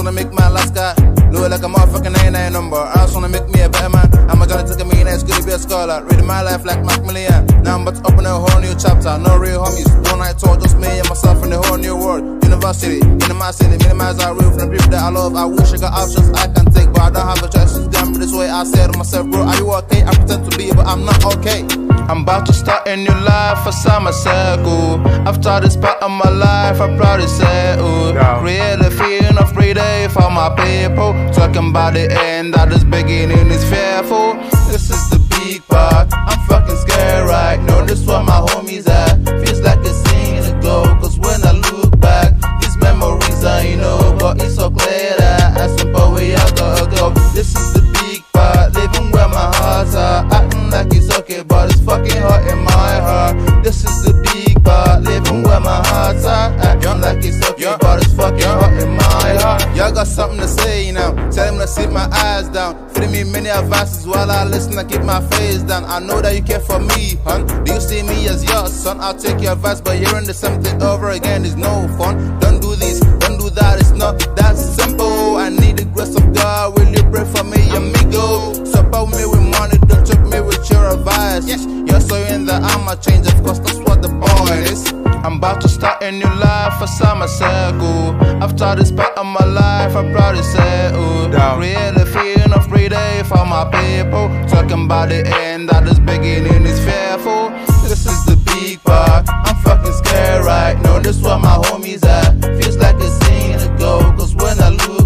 wanna make my last guy look like a motherfucking 99 number. I just wanna make me a better man. I'm gonna take a millionaire, it's good to be a scholar. Reading my life like Macmillan. Now I'm about to open a whole new chapter. No real homies, one night tour, just me and myself in the whole new world. University, in my city, minimize our real from the people that I love. I wish I got options I can take, but I don't have a choice. It's gonna this way. I said to myself, bro, are you okay? I pretend to be, but I'm not okay. I'm about to start a new life outside my circle. After this part of my life, I'm proud to say, ooh, really feeling of freedom for my people. Talking about the end, that this beginning is fearful. This is the big part, I'm fucking scared right now. This where my homies at, feels like a scene to go. Cause when I look back, these memories I know, but it's so clear that at some point we all gotta go. This is the big part, living where my heart's at, acting like it's okay, but it's fucking hot in my heart. This is the big part, living where my heart's at, acting like it's okay, but it's fucking hot in my heart. Y'all got something to say now, tell them to sit my eyes down. Feeding me many advices while I listen and keep my face down. I know that you care for me, hun. Do you see me as your son? I'll take your advice, but hearing the same thing over again is no fun. Don't do this, don't do that, it's not that simple. I need the grace of God, will you pray for me, amigo? Support me with money, don't choke me with your advice. Yes, you're saying that I'ma change, of course that's what the point is. I'm about to start a new life outside my circle. After this part of my life, I'm proud to say, ooh, really feeling of freedom for my people. Talking about the end, that this beginning is fearful. This is the big part, I'm fucking scared right now. This where my homies at, feels like a scene to go. Cause when I lose